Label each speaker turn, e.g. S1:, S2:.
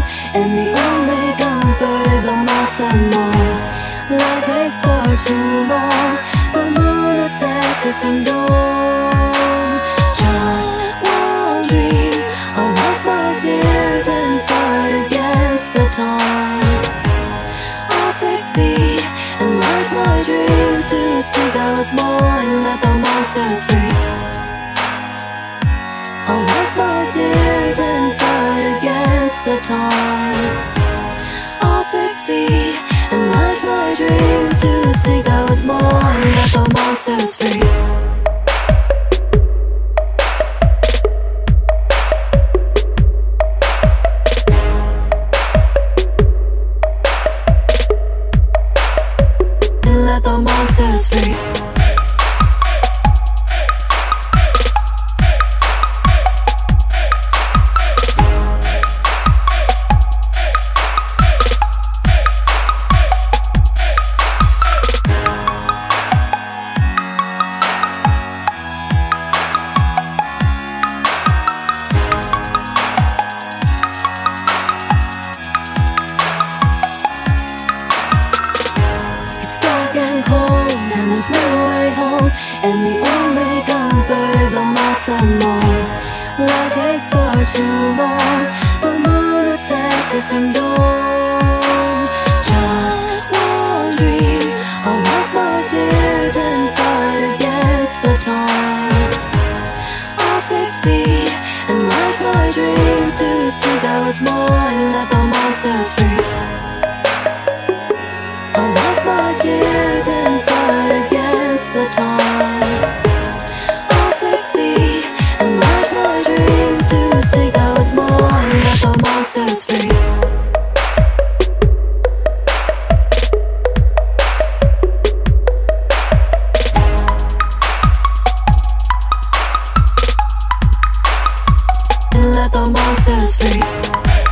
S1: and the only comfort is a mouse mold. Life takes far too long. The moon recesses from dawn. Just one dream. I'll wipe my tears and fight against the time. I'll succeed and light my dreams to seek out what's mine. Let the monsters free. I'll wipe my tears and fight against the time. I'll succeed and light my dreams to seek out what's mine. Let the monsters free. Let the monsters free. There's no way home, and the only comfort is a mouse mold. Life takes far too long. The moon recesses from dawn. Just one dream. I'll wipe my tears and fight against the time. I'll succeed and light my dreams to seek out what's mine. Let the monsters free. I'll wipe my tears and fight against the time. I'll succeed and light my dreams to seek out what's mine. Let the monsters free. Let the monsters free.